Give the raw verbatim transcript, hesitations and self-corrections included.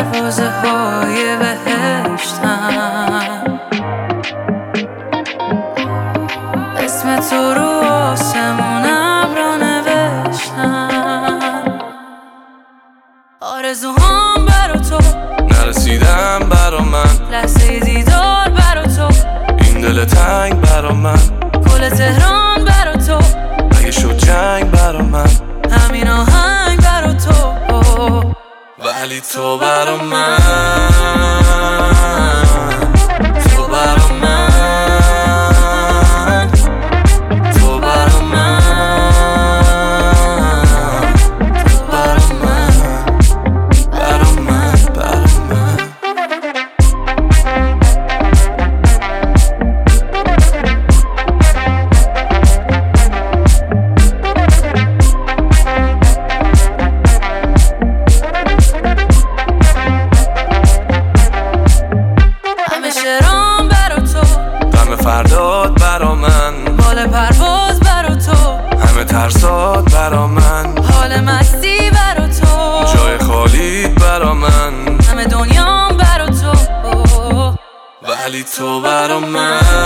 دروازه های بهشتم، اسم تو رو آسمون ابرا نوشتم. آرزوهام برا تو نرسیدم برا من، لحظه دیدار برا تو، این دل تنگ برا من، کل تهران برا تو، اگه شد جنگ برا من، همین آهنگ برا تو. ولی تو برا من، تو برا من، تو برا من، تو برا من، برا من، برا من. شرام برا تو، غم فرداد برا من، بال پرواز برا تو، همه ترسات برا من، حال مستی برا تو، جای خالیت برا من، همه دنیام برا تو. ولی تو برا من.